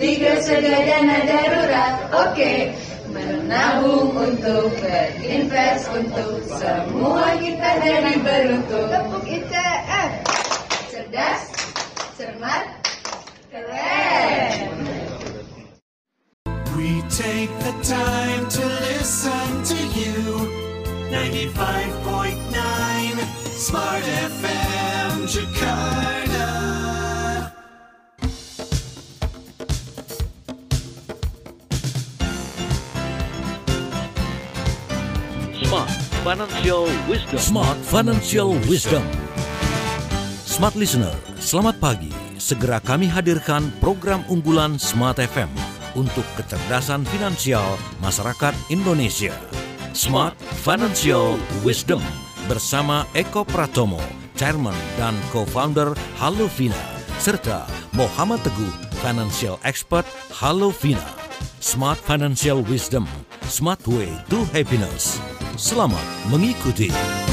sedia dana darurat. Oke. Menabung untuk berinvest untuk semua kita jadi beruntung. Tepuk ITF. Cerdas, cermat, keren. We take the time to listen to you. 95.9 Smart FM Jakarta. Smart Financial Wisdom. Smart Financial Wisdom. Smart Listener, selamat pagi. Segera kami hadirkan program unggulan Smart FM untuk kecerdasan finansial masyarakat Indonesia. Smart Financial Wisdom bersama Eko Pratomo, Chairman dan Co-founder Hallovina, serta Muhammad Teguh, Financial Expert Hallovina. Smart Financial Wisdom, Smart Way to Happiness. Selamat mengikuti.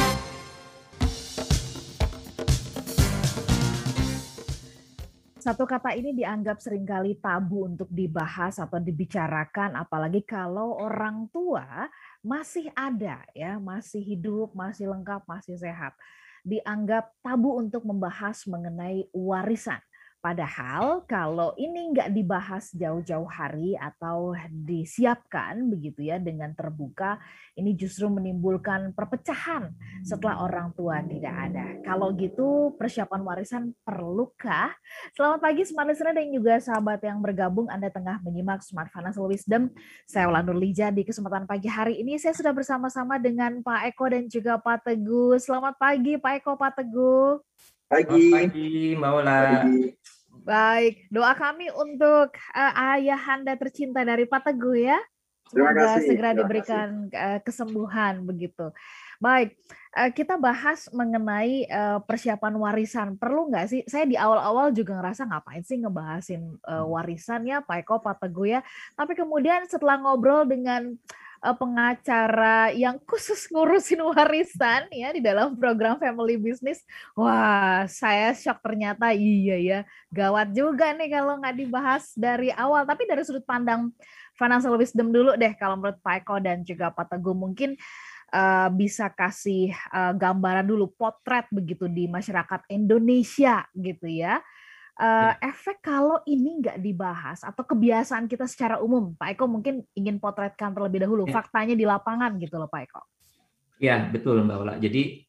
Satu kata ini dianggap seringkali tabu untuk dibahas atau dibicarakan, apalagi kalau orang tua masih ada, ya, masih hidup, masih lengkap, masih sehat. Dianggap tabu untuk membahas mengenai warisan. Padahal kalau ini nggak dibahas jauh-jauh hari atau disiapkan begitu ya dengan terbuka, ini justru menimbulkan perpecahan setelah orang tua tidak ada. Kalau gitu persiapan warisan perlukah? Selamat pagi Smart Listener dan juga sahabat yang bergabung. Anda tengah menyimak Smart Financial Wisdom. Saya Ula Nurlija. Di kesempatan pagi hari ini saya sudah bersama-sama dengan Pak Eko dan juga Pak Teguh. Selamat pagi Pak Eko, Pak Teguh. Pagi, Mbak Ola. Baik, doa kami untuk ayahanda tercinta dari Pak Teguh ya. Semoga segera diberikan kesembuhan begitu. Baik, kita bahas mengenai persiapan warisan. Perlu nggak sih? Saya di awal-awal juga ngerasa ngapain sih ngebahasin warisan ya Pak Eko, Pak Teguh ya. Tapi kemudian setelah ngobrol dengan pengacara yang khusus ngurusin warisan ya di dalam program Family Business. Wah, saya shock ternyata iya ya. Gawat juga nih kalau nggak dibahas dari awal. Tapi dari sudut pandang financial wisdom dulu deh kalau menurut Pak Eko dan juga Pak Teguh mungkin bisa kasih gambaran dulu potret begitu di masyarakat Indonesia gitu ya. Efek kalau ini nggak dibahas atau kebiasaan kita secara umum, Pak Eko mungkin ingin potretkan terlebih dahulu faktanya di lapangan gitu loh Pak Eko. Ya betul Mbak Ola. Jadi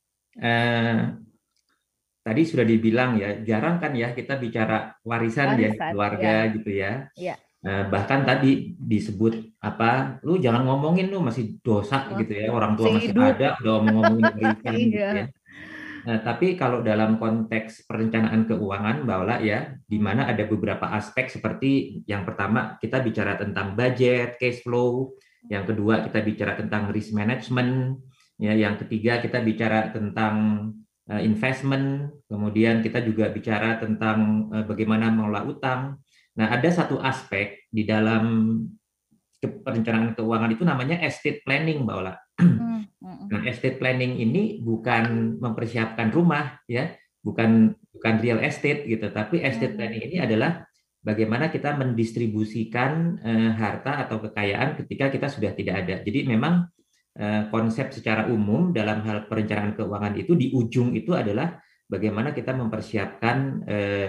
tadi sudah dibilang ya jarang kan ya kita bicara warisan ya keluarga gitu ya. Bahkan tadi disebut apa, lu jangan ngomongin lu masih dosa gitu ya, orang tua masih ada udah ngomongin warisan gitu ya. Nah, tapi kalau dalam konteks perencanaan keuangan, Mbak Ola ya, di mana ada beberapa aspek seperti yang pertama kita bicara tentang budget, cash flow, yang kedua kita bicara tentang risk management, ya, yang ketiga kita bicara tentang investment, kemudian kita juga bicara tentang bagaimana mengelola utang. Nah, ada satu aspek di dalam perencanaan keuangan itu namanya estate planning, Mbak Ola. Nah, estate planning ini bukan mempersiapkan rumah ya, bukan real estate gitu, tapi estate planning ini adalah bagaimana kita mendistribusikan harta atau kekayaan ketika kita sudah tidak ada. Jadi memang konsep secara umum dalam hal perencanaan keuangan itu di ujung itu adalah bagaimana kita mempersiapkan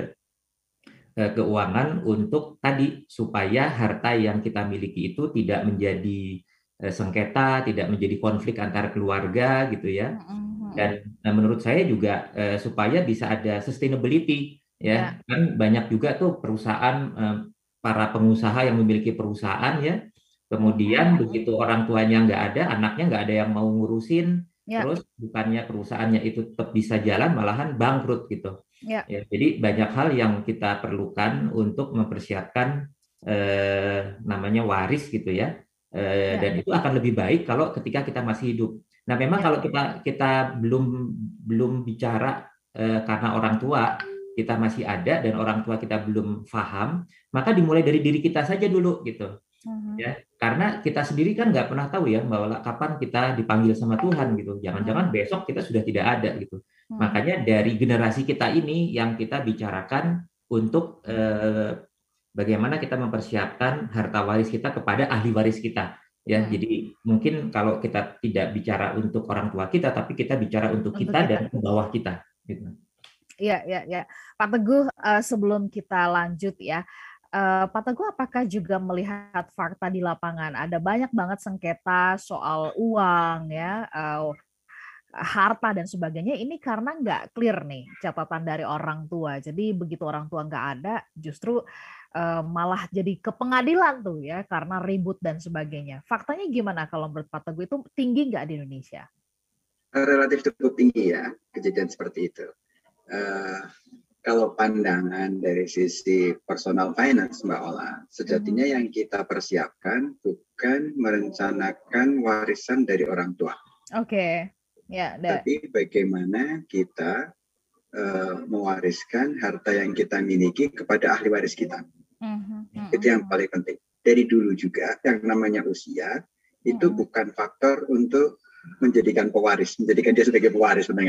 keuangan untuk tadi supaya harta yang kita miliki itu tidak menjadi sengketa, tidak menjadi konflik antar keluarga gitu ya. Dan menurut saya juga supaya bisa ada sustainability ya. Kan banyak juga tuh perusahaan para pengusaha yang memiliki perusahaan ya. Kemudian begitu orang tuanya nggak ada, anaknya nggak ada yang mau ngurusin, terus bukannya perusahaannya itu tetap bisa jalan, malahan bangkrut gitu. Ya, jadi banyak hal yang kita perlukan untuk mempersiapkan namanya waris gitu ya. Dan itu akan lebih baik kalau ketika kita masih hidup. Nah, memang kalau kita belum bicara karena orang tua kita masih ada dan orang tua kita belum paham, maka dimulai dari diri kita saja dulu gitu. Ya, karena kita sendiri kan nggak pernah tahu ya bahwa kapan kita dipanggil sama Tuhan gitu. Jangan-jangan besok kita sudah tidak ada gitu. Makanya dari generasi kita ini yang kita bicarakan untuk bagaimana kita mempersiapkan harta waris kita kepada ahli waris kita. Ya, jadi mungkin kalau kita tidak bicara untuk orang tua kita, tapi kita bicara untuk kita dan ke bawah kita. Gitu. Iya. Pak Teguh, sebelum kita lanjut ya, Pak Teguh apakah juga melihat fakta di lapangan? Ada banyak banget sengketa soal uang ya, harta dan sebagainya. Ini karena nggak clear nih catatan dari orang tua. Jadi begitu orang tua nggak ada, justru malah jadi ke pengadilan tuh ya karena ribut dan sebagainya. Faktanya gimana kalau menurut Pak Teguh, itu tinggi nggak di Indonesia? Relatif cukup tinggi ya kejadian seperti itu. Kalau pandangan dari sisi personal finance Mbak Ola, sejatinya yang kita persiapkan bukan merencanakan warisan dari orang tua. Oke. Ya, tapi bagaimana kita mewariskan harta yang kita miliki kepada ahli waris kita. Itu yang paling penting. Dari dulu juga yang namanya usia itu bukan faktor untuk menjadikan pewaris, menjadikan dia sebagai pewaris sebenarnya.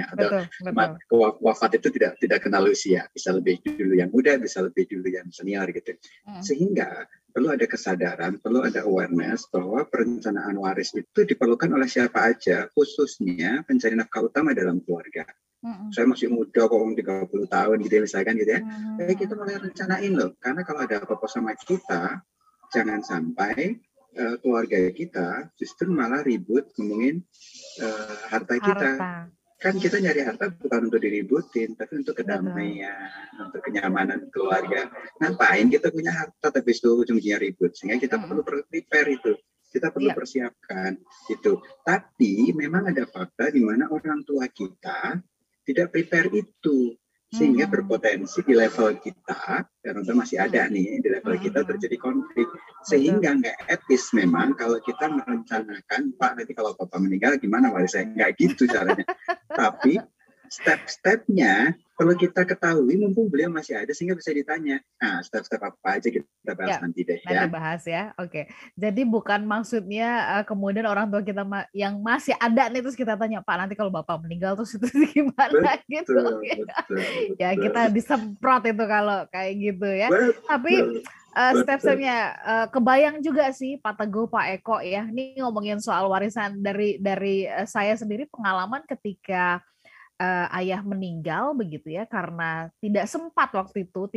Wafat itu tidak kenal usia, bisa lebih dulu yang muda, bisa lebih dulu yang senior gitu. Sehingga perlu ada kesadaran, perlu ada awareness bahwa perencanaan waris itu diperlukan oleh siapa aja, khususnya pencari nafkah utama dalam keluarga. Saya masih muda kok, 30 tahun gitu ya, misalkan gitu ya. Kita mulai rencanain loh, karena kalau ada apa-apa sama kita, jangan sampai keluarga kita justru malah ribut ngomongin harta kita. Kan kita nyari harta bukan untuk diributin, tapi untuk kedamaian, untuk kenyamanan keluarga. Ngapain kita punya harta tapi itu ujung-ujungnya ribut? Sehingga kita perlu prepare itu. Kita perlu persiapkan itu. Tapi memang ada fakta di mana orang tua kita tidak prepare itu, sehingga berpotensi di level kita, dan untuk masih ada nih di level kita terjadi konflik, sehingga nggak etis memang kalau kita merencanakan, Pak nanti kalau Bapak meninggal gimana warisannya, nggak gitu caranya. Tapi step-stepnya perlu kita ketahui, mumpung beliau masih ada sehingga bisa ditanya. Nah, step-step apa aja kita bahas nanti deh ya. Nanti bahas ya. Oke. Jadi bukan maksudnya kemudian orang tua kita yang masih ada nih terus kita tanya, Pak nanti kalau Bapak meninggal terus itu gimana gitu. Betul. Ya kita disemprot itu kalau kayak gitu ya. Tapi step-stepnya kebayang juga sih Pak Teguh, Pak Eko ya. Ini ngomongin soal warisan dari saya sendiri, pengalaman ketika ayah meninggal begitu ya, karena tidak sempat waktu itu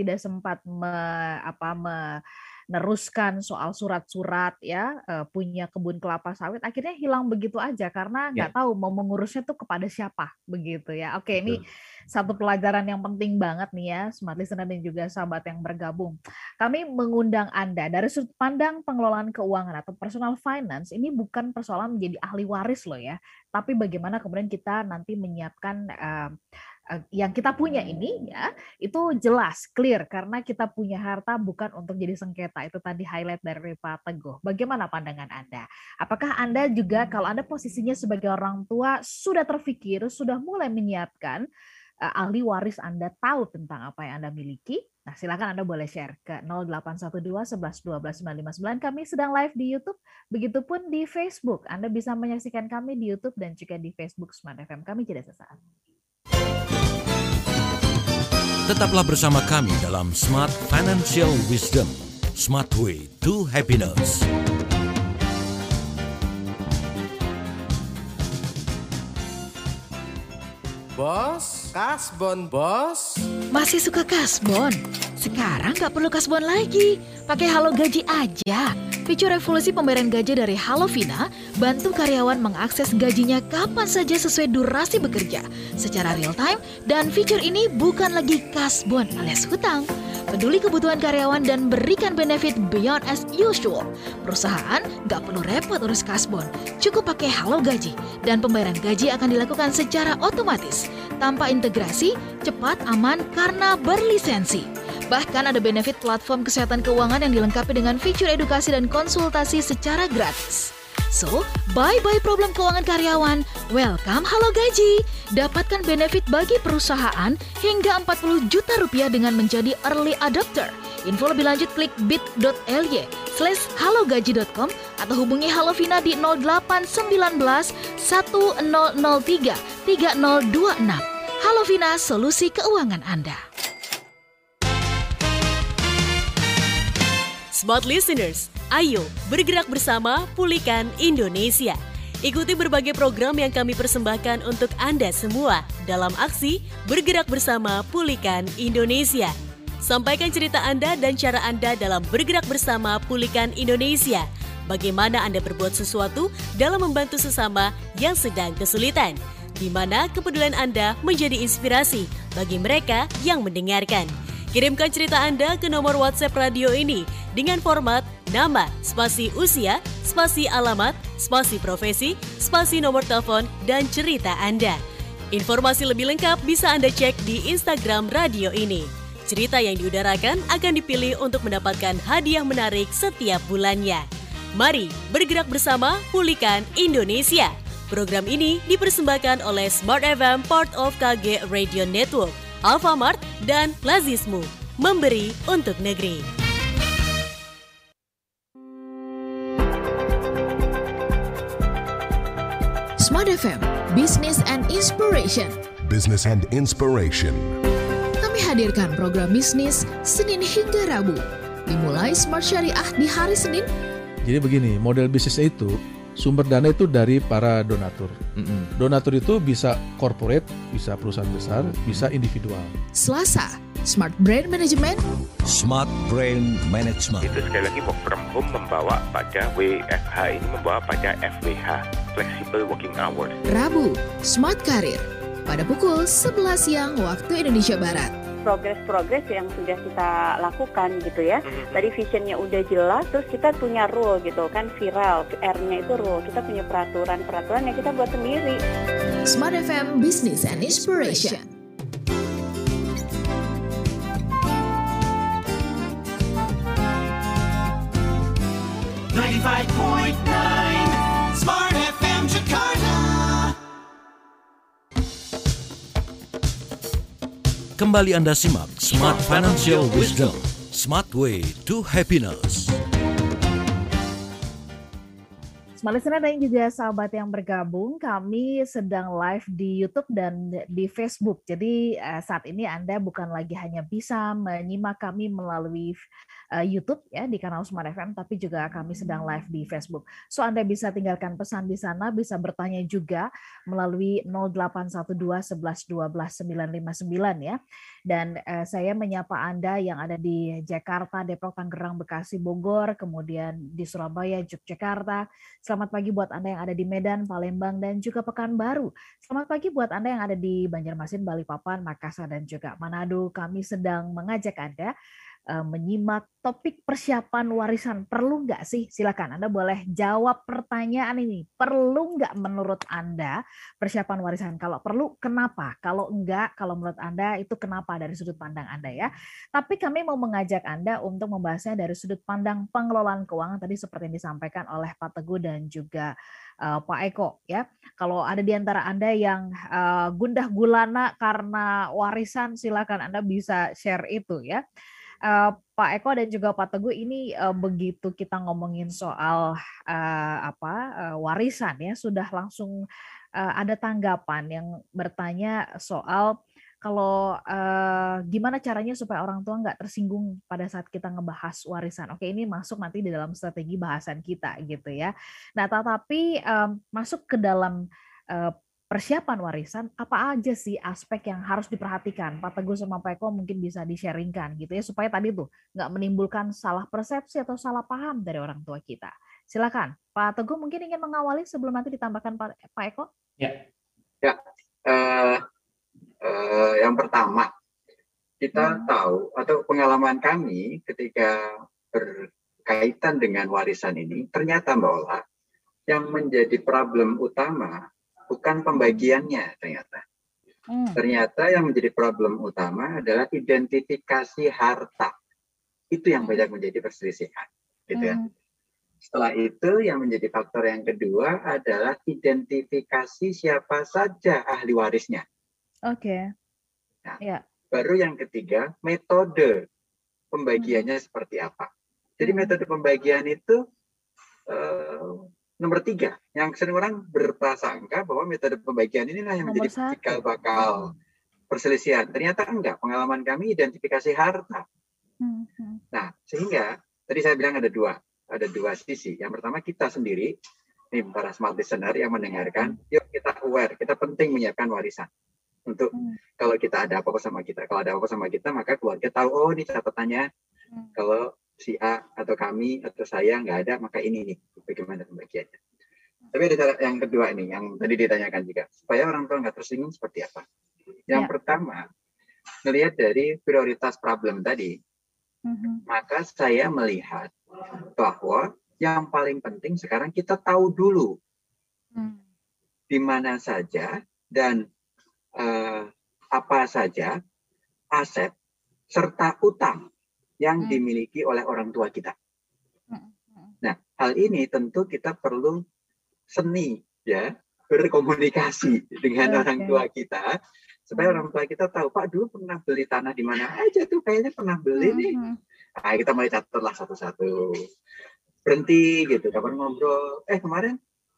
meneruskan soal surat-surat ya, punya kebun kelapa sawit, akhirnya hilang begitu aja karena nggak tahu mau mengurusnya tuh kepada siapa begitu ya. Oke, ini satu pelajaran yang penting banget nih ya, Smart Listener dan juga sahabat yang bergabung. Kami mengundang Anda dari sudut pandang pengelolaan keuangan atau personal finance. Ini bukan persoalan menjadi ahli waris loh ya, tapi bagaimana kemudian kita nanti menyiapkan yang kita punya ini ya, itu jelas, clear, karena kita punya harta bukan untuk jadi sengketa. Itu tadi highlight dari Pak Teguh. Bagaimana pandangan Anda? Apakah Anda juga, kalau Anda posisinya sebagai orang tua, sudah terpikir, sudah mulai menyiapkan ahli waris Anda tahu tentang apa yang Anda miliki? Nah, silakan Anda boleh share ke 0812 11 12 959. Kami sedang live di YouTube, begitupun di Facebook. Anda bisa menyaksikan kami di YouTube dan juga di Facebook Smart FM. Kami jeda sesaat. Tetaplah bersama kami dalam Smart Financial Wisdom, Smart Way to Happiness. Bos, kasbon bos. Masih suka kasbon? Sekarang nggak perlu kasbon lagi. Pakai Halo Gaji aja. Fitur revolusi pembayaran gaji dari Halovina bantu karyawan mengakses gajinya kapan saja sesuai durasi bekerja secara real time, dan fitur ini bukan lagi kasbon alias hutang. Peduli kebutuhan karyawan dan berikan benefit beyond as usual. Perusahaan nggak perlu repot urus kasbon, cukup pakai Halo Gaji, dan pembayaran gaji akan dilakukan secara otomatis tanpa integrasi, cepat, aman karena berlisensi. Bahkan ada benefit platform kesehatan keuangan yang dilengkapi dengan fitur edukasi dan konsultasi secara gratis. So, bye-bye problem keuangan karyawan. Welcome Halo Gaji. Dapatkan benefit bagi perusahaan hingga 40 juta rupiah dengan menjadi early adopter. Info lebih lanjut klik bit.ly/halogaji.com atau hubungi Halovina di 0819 1003 3026. Halovina, solusi keuangan Anda. Smart listeners, ayo bergerak bersama pulihkan Indonesia. Ikuti berbagai program yang kami persembahkan untuk Anda semua dalam aksi Bergerak Bersama Pulihkan Indonesia. Sampaikan cerita Anda dan cara Anda dalam Bergerak Bersama Pulihkan Indonesia. Bagaimana Anda berbuat sesuatu dalam membantu sesama yang sedang kesulitan, di mana kepedulian Anda menjadi inspirasi bagi mereka yang mendengarkan. Kirimkan cerita Anda ke nomor WhatsApp radio ini dengan format nama, spasi usia, spasi alamat, spasi profesi, spasi nomor telepon, dan cerita Anda. Informasi lebih lengkap bisa Anda cek di Instagram radio ini. Cerita yang diudarakan akan dipilih untuk mendapatkan hadiah menarik setiap bulannya. Mari bergerak bersama pulihkan Indonesia. Program ini dipersembahkan oleh Smart FM, part of KG Radio Network, Alfamart, dan Lazismu, memberi untuk negeri. Smart FM, Business and Inspiration. Business and Inspiration. Kami hadirkan program bisnis Senin hingga Rabu. Dimulai Smart Syariah di hari Senin. Jadi begini, model bisnis itu sumber dana itu dari para donatur. Donatur itu bisa corporate, bisa perusahaan besar, bisa individual. Selasa, Smart Brand Management. Smart Brand Management. Itu sekali lagi work from home membawa pada WFH ini membawa pada FWH, Flexible Working Hours. Rabu, Smart Career. Pada pukul 11 siang waktu Indonesia Barat. Progres yang sudah kita lakukan gitu ya. Tadi visionnya udah jelas, terus kita punya rule gitu kan, viral, R-nya itu rule. Kita punya peraturan yang kita buat sendiri. Smart FM Business and Inspiration. Smart FM Jakarta. Kembali Anda simak Smart Financial Wisdom, Smart Way to Happiness. Smart listener dan juga sahabat yang bergabung, kami sedang live di YouTube dan di Facebook. Jadi saat ini Anda bukan lagi hanya bisa menyimak kami melalui YouTube ya di kanal Smart FM, tapi juga kami sedang live di Facebook. So Anda bisa tinggalkan pesan di sana, bisa bertanya juga melalui 0812 11 12 959 ya. Dan saya menyapa Anda yang ada di Jakarta, Depok, Tangerang, Bekasi, Bogor, kemudian di Surabaya, Yogyakarta. Selamat pagi buat Anda yang ada di Medan, Palembang, dan juga Pekanbaru. Selamat pagi buat Anda yang ada di Banjarmasin, Balikpapan, Makassar, dan juga Manado. Kami sedang mengajak Anda menyimak topik persiapan warisan. Perlu nggak sih? Silakan Anda boleh jawab pertanyaan ini. Perlu nggak menurut Anda persiapan warisan? Kalau perlu, kenapa? Kalau enggak, kalau menurut Anda itu kenapa dari sudut pandang Anda ya? Tapi kami mau mengajak Anda untuk membahasnya dari sudut pandang pengelolaan keuangan tadi seperti yang disampaikan oleh Pak Teguh dan juga Pak Eko ya. Kalau ada di antara Anda yang gundah gulana karena warisan, silakan Anda bisa share itu ya. Pak Eko dan juga Pak Teguh, ini begitu kita ngomongin soal warisan ya, sudah langsung ada tanggapan yang bertanya soal kalau gimana caranya supaya orang tua nggak tersinggung pada saat kita ngebahas warisan. Oke, ini masuk nanti di dalam strategi bahasan kita gitu ya. Nah, tetapi masuk ke dalam persiapan warisan, apa aja sih aspek yang harus diperhatikan? Pak Teguh sama Pak Eko mungkin bisa di-sharingkan gitu ya, supaya tadi tuh nggak menimbulkan salah persepsi atau salah paham dari orang tua kita. Silakan, Pak Teguh mungkin ingin mengawali sebelum nanti ditambahkan Pak Eko. Yang pertama, kita tahu atau pengalaman kami ketika berkaitan dengan warisan ini, ternyata Mbak Ola, yang menjadi problem utama bukan pembagiannya ternyata. Ternyata yang menjadi problem utama adalah identifikasi harta. Itu yang banyak menjadi perselisihan. Gitu ya. Setelah itu yang menjadi faktor yang kedua adalah identifikasi siapa saja ahli warisnya. Oke. Nah, baru yang ketiga, metode pembagiannya seperti apa. Jadi metode pembagian itu nomor 3, yang sering orang berprasangka bahwa metode pembagian inilah yang menjadi cikal bakal perselisihan. Ternyata enggak. Pengalaman kami identifikasi harta. Nah, sehingga tadi saya bilang ada dua sisi. Yang pertama kita sendiri, nih para smart listener yang mendengarkan, yuk kita aware, kita penting menyiapkan warisan. Untuk kalau kita ada apa-apa sama kita. Kalau ada apa-apa sama kita, maka keluarga tahu, oh ini catatannya, kalau si A atau kami atau saya nggak ada, maka ini nih, bagaimana pembagiannya. Tapi ada cara yang kedua ini, yang tadi ditanyakan juga, supaya orang tua nggak tersinggung seperti apa. Yang pertama, melihat dari prioritas problem tadi, maka saya melihat bahwa yang paling penting sekarang kita tahu dulu di mana saja dan apa saja aset serta utang yang dimiliki oleh orang tua kita. Nah, hal ini tentu kita perlu seni ya, berkomunikasi dengan orang tua kita supaya orang tua kita tahu, Pak dulu pernah beli tanah di mana aja tuh, kayaknya pernah beli nih. Nah, kita mulai catatlah satu-satu. Berhenti gitu, kapan ngobrol, kemarin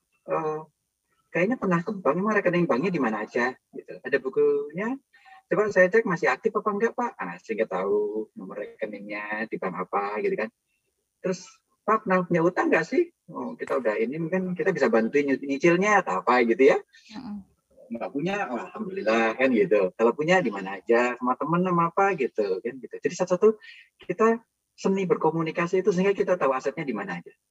kayaknya pernah ke bank, emang rekening banknya di mana aja gitu. Ada bukunya, coba saya cek masih aktif apa enggak Pak, sehingga tahu nomor rekeningnya di bank apa gitu kan. Terus Pak pernah punya utang nggak sih? Oh, kita udah ini mungkin kita bisa bantuin nyicilnya atau apa gitu ya. Nggak punya, oh, alhamdulillah kan gitu. Kalau punya di mana aja, sama teman sama apa gitu kan gitu. Jadi satu-satu kita seni berkomunikasi itu sehingga kita tahu asetnya di mana aja.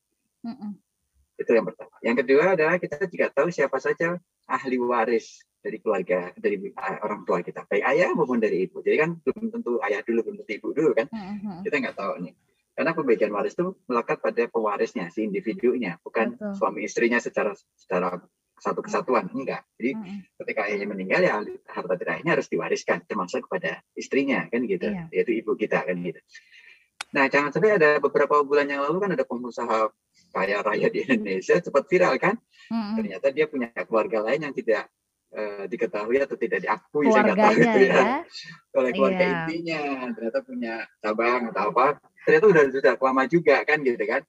Itu yang pertama. Yang kedua adalah kita juga tahu siapa saja ahli waris dari keluarga, dari orang tua kita, baik ayah maupun dari ibu. Jadi kan belum tentu ayah dulu, belum tentu ibu dulu kan. Kita nggak tahu nih. Karena pembagian waris itu melekat pada pewarisnya, si individunya, bukan suami istrinya secara satu kesatuan, enggak. Jadi ketika ayahnya meninggal ya harta terakhirnya harus diwariskan, termasuk kepada istrinya kan gitu, yaitu ibu kita kan gitu. Nah, jangan sampai ada beberapa bulan yang lalu kan ada pengusaha kaya raya di Indonesia cepat viral kan. Ternyata dia punya keluarga lain yang tidak diketahui atau tidak diakui, saya nggak tahu itu ya. Oleh keluarga intinya, ternyata punya cabang atau apa. Ternyata sudah lama juga kan gitu kan.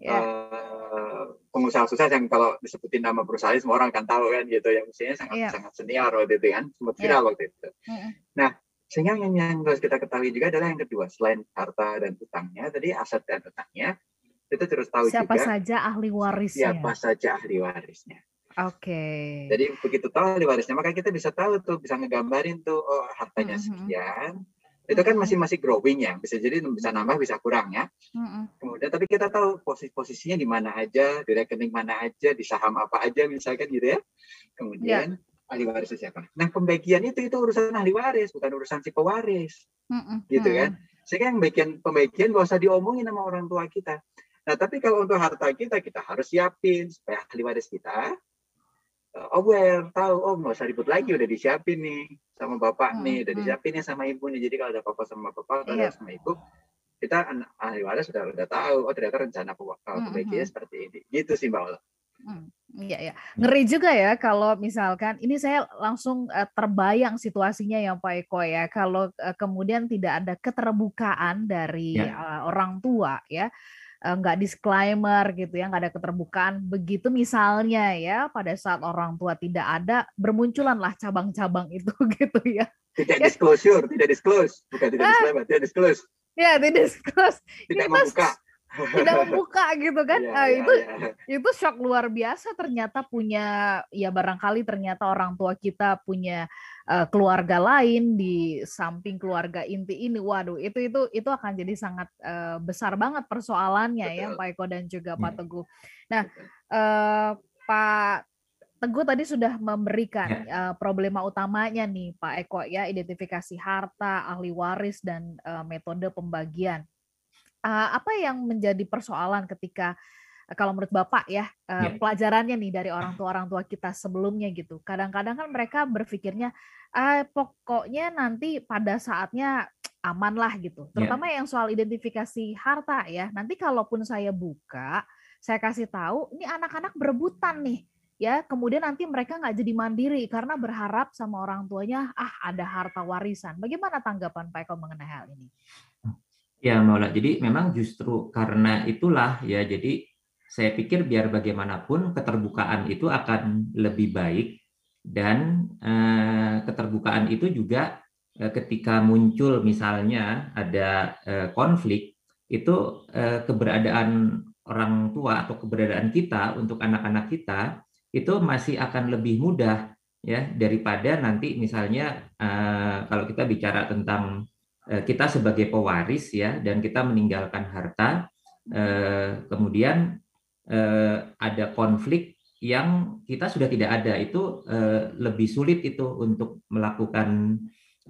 Pengusaha sukses yang kalau disebutin nama perusahaan semua orang akan tahu kan gitu, yang usianya sangat senior waktu itu kan, sempat viral waktu itu. Nah, sehingga yang harus kita ketahui juga adalah yang kedua, selain harta dan utangnya, tadi aset dan utangnya, kita terus tahu siapa juga saja ahli warisnya. Siapa saja ahli warisnya. Oke. Jadi begitu tahu ahli warisnya, maka kita bisa tahu tuh, bisa ngegambarin tuh, oh hartanya sekian. Itu kan masih growing ya, bisa jadi bisa nambah, bisa kurang ya. Kemudian tapi kita tahu posisinya di mana aja, di rekening mana aja, di saham apa aja misalkan gitu ya. Kemudian ahli warisnya siapa? Nah, pembagian itu urusan ahli waris, bukan urusan si pewaris. Gitu kan. Sehingga pembagian nggak usah diomongin sama orang tua kita. Nah, tapi kalau untuk harta kita harus siapin supaya ahli waris kita aware, tahu, oh nggak usah ribut lagi, udah disiapin nih sama bapak nih, udah disiapin nih sama ibu nih. Jadi kalau ada apa-apa sama bapak, kalau ada sama ibu, kita ahli waris sudah tahu, oh ternyata rencana pembagiannya seperti ini. Gitu sih Mbak Ola. Iya. Ngeri juga ya kalau misalkan ini saya langsung terbayang situasinya ya Pak Eko ya, kalau kemudian tidak ada keterbukaan dari orang tua ya, nggak disclaimer gitu ya, nggak ada keterbukaan begitu misalnya ya, pada saat orang tua tidak ada bermunculanlah cabang-cabang itu gitu ya. Tidak disclosure, tidak disclose, bukan tidak disclaimer, tidak disclose. Ya, tidak disclose. Tidak membuka. Tidak membuka gitu kan. Itu shock luar biasa, ternyata punya ya, barangkali ternyata orang tua kita punya keluarga lain di samping keluarga inti ini. Waduh, itu akan jadi sangat besar banget persoalannya. Betul. Ya Pak Eko dan juga Pak Teguh. Nah, Pak Teguh tadi sudah memberikan problema utamanya nih Pak Eko ya, identifikasi harta, ahli waris dan metode pembagian. Apa yang menjadi persoalan ketika kalau menurut Bapak ya, pelajarannya nih dari orang tua kita sebelumnya gitu. Kadang-kadang kan mereka berpikirnya pokoknya nanti pada saatnya aman lah gitu. Terutama yang soal identifikasi harta ya. Nanti kalaupun saya buka, saya kasih tahu ini anak-anak berebutan nih. Ya, kemudian nanti mereka nggak jadi mandiri karena berharap sama orang tuanya ada harta warisan. Bagaimana tanggapan Pak Eko mengenai hal ini? Ya, Maula. Jadi memang justru karena itulah ya, jadi saya pikir biar bagaimanapun keterbukaan itu akan lebih baik, dan keterbukaan itu juga ketika muncul misalnya ada konflik, itu keberadaan orang tua atau keberadaan kita untuk anak-anak kita itu masih akan lebih mudah ya daripada nanti misalnya kalau kita bicara tentang kita sebagai pewaris ya dan kita meninggalkan harta, kemudian ada konflik yang kita sudah tidak ada, itu lebih sulit itu untuk melakukan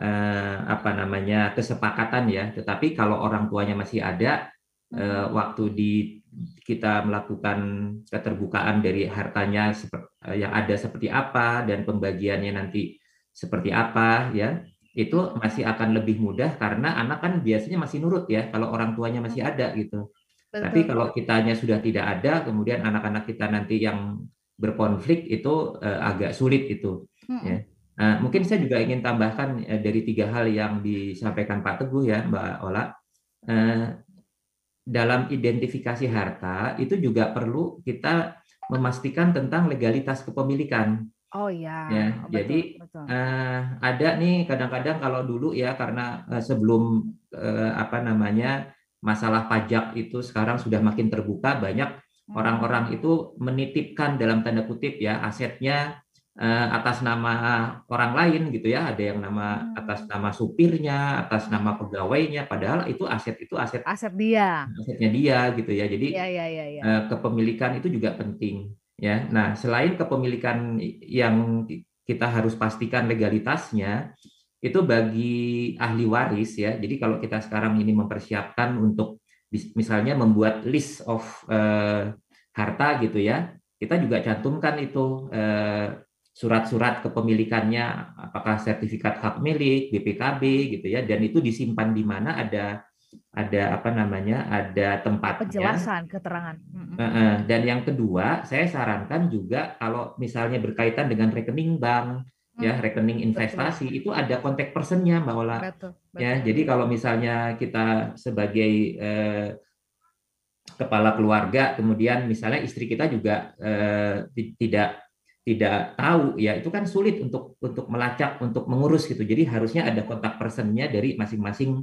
kesepakatan ya. Tetapi kalau orang tuanya masih ada, waktu kita melakukan keterbukaan dari hartanya yang ada seperti apa dan pembagiannya nanti seperti apa ya, itu masih akan lebih mudah karena anak kan biasanya masih nurut ya kalau orang tuanya masih ada gitu. Betul. Tapi kalau kitanya sudah tidak ada, kemudian anak-anak kita nanti yang berkonflik itu agak sulit itu. Ya. Mungkin saya juga ingin tambahkan dari 3 hal yang disampaikan Pak Teguh ya, Mbak Ola. Dalam identifikasi harta itu juga perlu kita memastikan tentang legalitas kepemilikan. Oh iya. Ya, betul, jadi betul. Ada nih kadang-kadang kalau dulu ya karena sebelum masalah pajak itu sekarang sudah makin terbuka, banyak orang-orang itu menitipkan dalam tanda kutip ya asetnya atas nama orang lain gitu ya, ada yang atas nama supirnya, atas nama pegawainya, padahal itu asetnya dia gitu ya. Jadi kepemilikan itu juga penting ya. Nah, selain kepemilikan yang kita harus pastikan legalitasnya, itu bagi ahli waris ya. Jadi kalau kita sekarang ini mempersiapkan untuk misalnya membuat list of harta gitu ya, kita juga cantumkan itu surat-surat kepemilikannya, apakah sertifikat hak milik, BPKB gitu ya, dan itu disimpan di mana ada tempatnya. Penjelasan, keterangan. Dan yang kedua, saya sarankan juga kalau misalnya berkaitan dengan rekening bank, ya rekening investasi, betul. Itu ada kontak personnya, Mbak Ola. Betul. Ya, jadi kalau misalnya kita sebagai kepala keluarga, kemudian misalnya istri kita juga tidak tahu ya, itu kan sulit untuk melacak, untuk mengurus gitu. Jadi harusnya ada kontak personnya dari masing-masing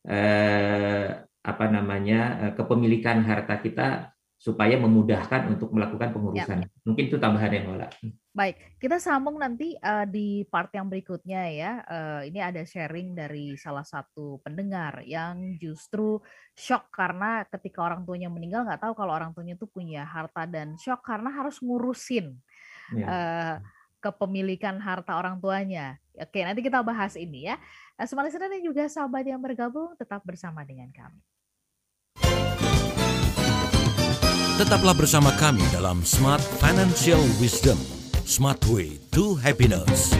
kepemilikan harta kita supaya memudahkan untuk melakukan pengurusan. Ya. Mungkin itu tambahan yang Ola. Baik, kita sambung nanti di part yang berikutnya ya. Ini ada sharing dari salah satu pendengar yang justru shock karena ketika orang tuanya meninggal nggak tahu kalau orang tuanya itu punya harta, dan shock karena harus ngurusin kepemilikan harta orang tuanya. Oke, nanti kita bahas ini ya. Semua listener dan juga sahabat yang bergabung, tetap bersama dengan kami. Tetaplah bersama kami dalam Smart Financial Wisdom, Smart Way to Happiness.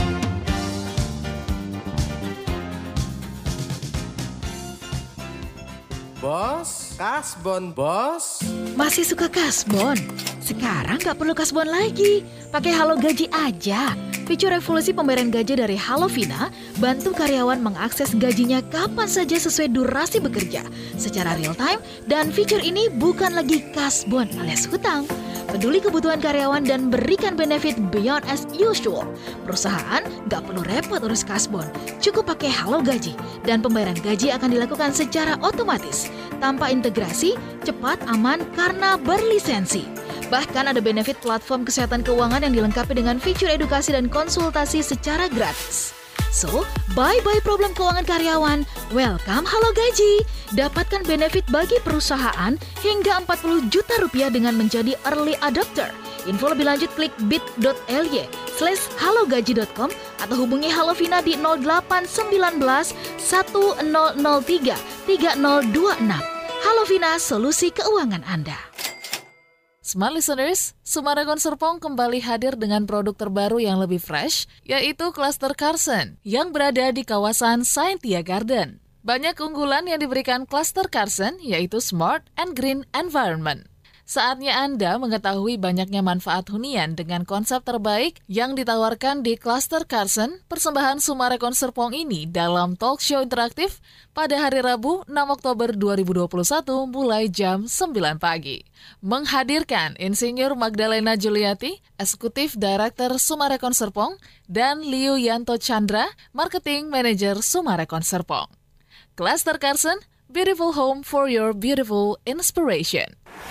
Bos, kasbon bos. Masih suka kasbon? Sekarang nggak perlu kasbon lagi, pakai Halo Gaji aja. Fitur revolusi pemberian gaji dari Halovina bantu karyawan mengakses gajinya kapan saja sesuai durasi bekerja secara real time, dan fitur ini bukan lagi kasbon alias hutang. Peduli kebutuhan karyawan dan berikan benefit beyond as usual. Perusahaan nggak perlu repot urus kasbon, cukup pakai Halo Gaji, dan pembayaran gaji akan dilakukan secara otomatis tanpa integrasi, cepat, aman karena berlisensi. Bahkan ada benefit platform kesehatan keuangan yang dilengkapi dengan fitur edukasi dan konsultasi secara gratis. So, bye-bye problem keuangan karyawan. Welcome Halo Gaji. Dapatkan benefit bagi perusahaan hingga 40 juta rupiah dengan menjadi early adopter. Info lebih lanjut klik bit.ly/halogaji.com atau hubungi Halovina di 0819 1003 3026. Halovina, solusi keuangan Anda. Smart Listeners, Summarecon Serpong kembali hadir dengan produk terbaru yang lebih fresh, yaitu Cluster Carson, yang berada di kawasan Scientia Garden. Banyak keunggulan yang diberikan Cluster Carson, yaitu Smart and Green Environment. Saatnya Anda mengetahui banyaknya manfaat hunian dengan konsep terbaik yang ditawarkan di Cluster Carson, persembahan Summarecon Serpong ini dalam talk show interaktif pada hari Rabu 6 Oktober 2021 mulai jam 9 pagi. Menghadirkan Insinyur Magdalena Juliati, Eksekutif Director Summarecon Serpong, dan Liu Yanto Chandra, Marketing Manager Summarecon Serpong. Cluster Carson, Beautiful home for your beautiful inspiration.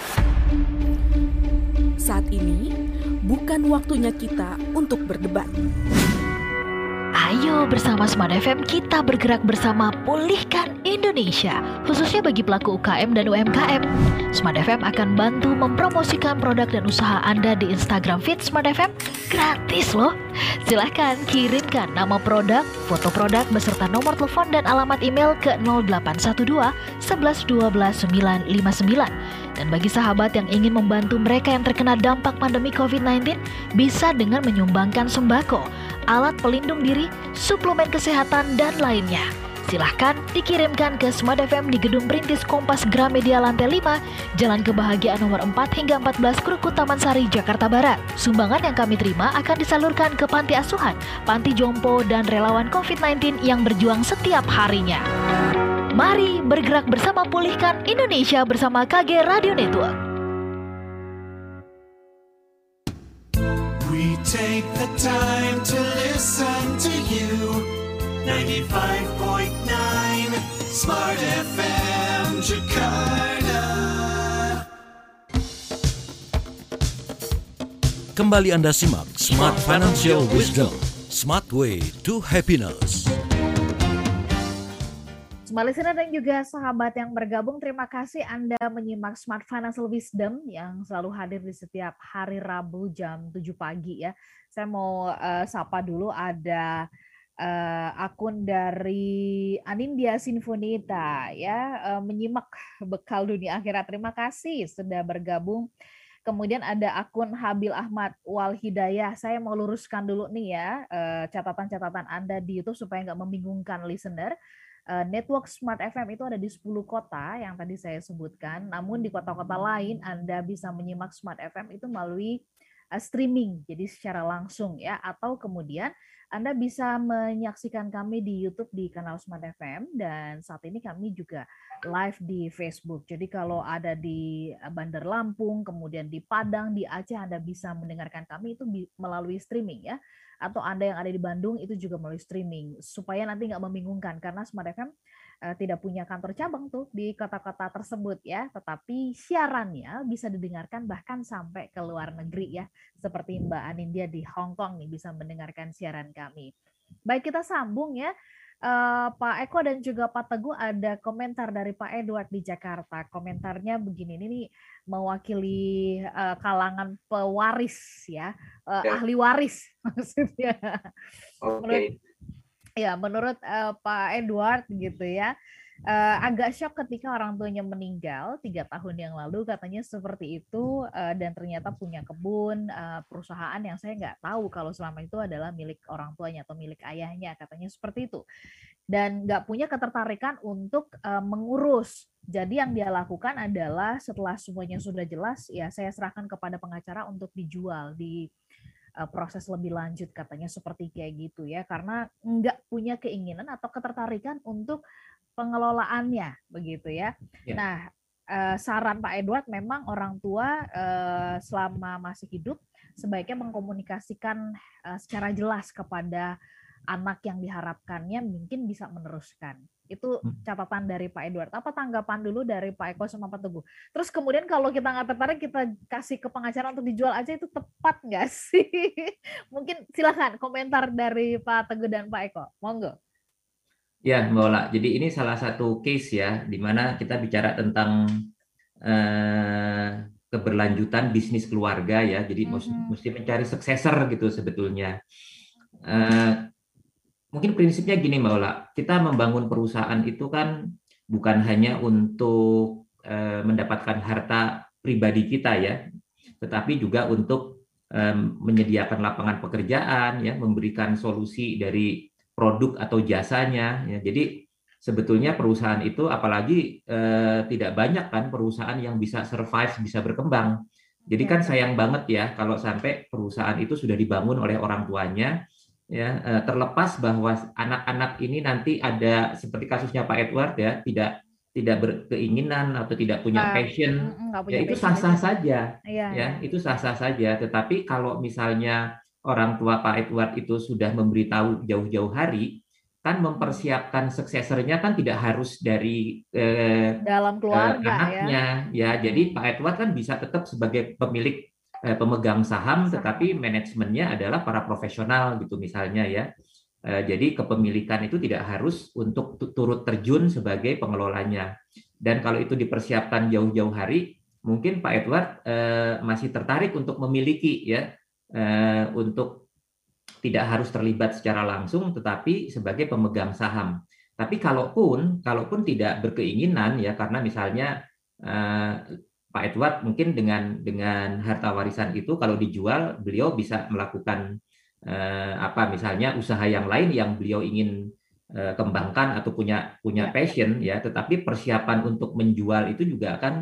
Saat ini bukan waktunya kita untuk berdebat. Ayo bersama Smart FM kita bergerak bersama pulihkan Indonesia, khususnya bagi pelaku UKM dan UMKM. Smart FM akan bantu mempromosikan produk dan usaha Anda di Instagram feed Smart FM gratis loh. Silahkan kirimkan nama produk, foto produk beserta nomor telepon dan alamat email ke 0812 11 12 959. Dan bagi sahabat yang ingin membantu mereka yang terkena dampak pandemi COVID-19, bisa dengan menyumbangkan sembako, alat pelindung diri, suplemen kesehatan, dan lainnya. Silahkan dikirimkan ke Smart FM di Gedung Perintis Kompas Gramedia lantai 5, Jalan Kebahagiaan nomor 4 hingga 14 Krukut Taman Sari, Jakarta Barat. Sumbangan yang kami terima akan disalurkan ke panti asuhan, panti jompo, dan relawan COVID-19 yang berjuang setiap harinya. Mari bergerak bersama pulihkan Indonesia bersama KG Radio Network. We take the time to listen to you. 95.9 Smart FM Jakarta. Kembali Anda simak Smart Financial Wisdom, Smart Way to Happiness. Smart listener dan juga sahabat yang bergabung, terima kasih Anda menyimak Smart Financial Wisdom yang selalu hadir di setiap hari Rabu jam 7 pagi ya. Saya mau sapa dulu, ada akun dari Anindya Sinfonita ya, menyimak bekal dunia akhirat. Terima kasih sudah bergabung. Kemudian ada akun Habil Ahmad Wal Hidayah. Saya mau luruskan dulu nih ya catatan-catatan Anda di YouTube supaya nggak membingungkan listener. Network Smart FM itu ada di 10 kota yang tadi saya sebutkan. Namun di kota-kota lain Anda bisa menyimak Smart FM itu melalui streaming, jadi secara langsung ya. Atau kemudian Anda bisa menyaksikan kami di YouTube di kanal Smart FM, dan saat ini kami juga live di Facebook. Jadi kalau ada di Bandar Lampung, kemudian di Padang, di Aceh, Anda bisa mendengarkan kami itu melalui streaming ya. Atau Anda yang ada di Bandung itu juga melalui streaming, supaya nanti nggak membingungkan, karena Smart FM tidak punya kantor cabang tuh di kota-kota tersebut ya, tetapi siarannya bisa didengarkan bahkan sampai ke luar negeri ya, seperti Mbak Anindya di Hong Kong nih bisa mendengarkan siaran kami. Baik, kita sambung ya. Pak Eko dan juga Pak Teguh, ada komentar dari Pak Edward di Jakarta. Komentarnya begini, ini nih mewakili kalangan pewaris ya, ahli waris maksudnya. Okay. Menurut Pak Edward gitu ya, agak shock ketika orang tuanya meninggal 3 tahun yang lalu, katanya seperti itu, dan ternyata punya kebun, perusahaan yang saya nggak tahu kalau selama itu adalah milik orang tuanya atau milik ayahnya, katanya seperti itu, dan nggak punya ketertarikan untuk mengurus. Jadi yang dia lakukan adalah setelah semuanya sudah jelas, ya saya serahkan kepada pengacara untuk dijual di proses lebih lanjut, katanya seperti kayak gitu ya, karena nggak punya keinginan atau ketertarikan untuk pengelolaannya begitu ya. Nah, saran Pak Edward, memang orang tua selama masih hidup sebaiknya mengkomunikasikan secara jelas kepada anak yang diharapkannya mungkin bisa meneruskan. Itu catatan dari Pak Edward. Apa tanggapan dulu dari Pak Eko sama Pak Teguh? Terus kemudian kalau kita nggak tertarik, kita kasih ke pengacara untuk dijual aja, itu tepat nggak sih? Mungkin silakan komentar dari Pak Teguh dan Pak Eko. Monggo. Ya, Mbak Ola. Jadi ini salah satu case ya, di mana kita bicara tentang keberlanjutan bisnis keluarga ya. Jadi mesti mencari successor gitu sebetulnya. Mungkin prinsipnya gini Mbak Ola, kita membangun perusahaan itu kan bukan hanya untuk mendapatkan harta pribadi kita ya, tetapi juga untuk menyediakan lapangan pekerjaan ya, memberikan solusi dari produk atau jasanya ya. Jadi sebetulnya perusahaan itu, apalagi tidak banyak kan perusahaan yang bisa survive, bisa berkembang. Jadi kan sayang banget ya kalau sampai perusahaan itu sudah dibangun oleh orang tuanya ya, terlepas bahwa anak-anak ini nanti ada seperti kasusnya Pak Edward ya, tidak berkeinginan atau tidak punya passion, ya itu sah-sah saja ya, itu sah-sah saja. Tetapi kalau misalnya orang tua Pak Edward itu sudah memberitahu jauh-jauh hari kan mempersiapkan suksesornya kan tidak harus dari dalam keluarga anaknya ya. Jadi Pak Edward kan bisa tetap sebagai pemilik pemegang saham, tetapi manajemennya adalah para profesional gitu misalnya ya. Jadi kepemilikan itu tidak harus untuk turut terjun sebagai pengelolanya. Dan kalau itu dipersiapkan jauh-jauh hari, mungkin Pak Edward masih tertarik untuk memiliki ya, untuk tidak harus terlibat secara langsung, tetapi sebagai pemegang saham. Tapi kalaupun tidak berkeinginan ya, karena misalnya Pak Edward mungkin dengan harta warisan itu kalau dijual, beliau bisa melakukan misalnya usaha yang lain yang beliau ingin kembangkan atau punya passion ya. Tetapi persiapan untuk menjual itu juga akan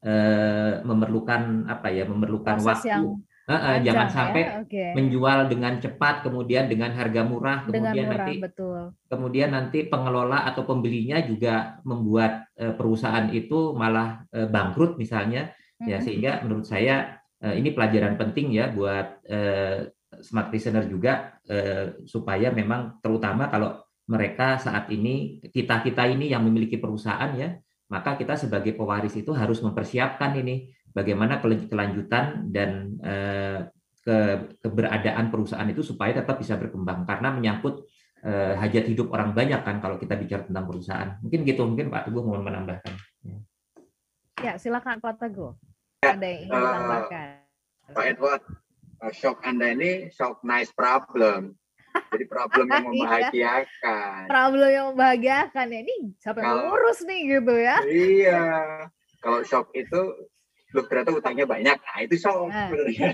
memerlukan proses waktu. Jangan sampai menjual dengan cepat, kemudian dengan harga murah, kemudian nanti pengelola atau pembelinya juga membuat perusahaan itu malah bangkrut misalnya. Ya, sehingga menurut saya ini pelajaran penting ya buat smart listener juga, supaya memang terutama kalau mereka saat ini, kita ini yang memiliki perusahaan ya, maka kita sebagai pewaris itu harus mempersiapkan ini bagaimana kelanjutan dan keberadaan perusahaan itu supaya tetap bisa berkembang, karena menyangkut hajat hidup orang banyak kan kalau kita bicara tentang perusahaan. Mungkin gitu, mungkin Pak Teguh mau menambahkan. Ya, silakan Pak Teguh. Ada yang ingin menambahkan. Pak Edward, shock Anda ini shock nice problem. Jadi problem yang membahagiakan. Problem yang membahagiakan ya, ini siapa yang ngurus nih gitu ya? Iya. Kalau shock itu loh ternyata utangnya banyak, nah itu shock sebenarnya.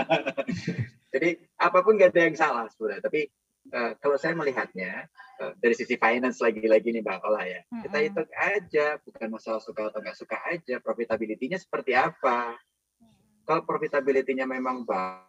Jadi apapun gak ada yang salah sebenarnya, tapi kalau saya melihatnya dari sisi finance lagi-lagi nih Mbak Ola ya, kita hitung aja, bukan masalah suka atau nggak suka aja, profitability-nya seperti apa. Kalau profitability-nya memang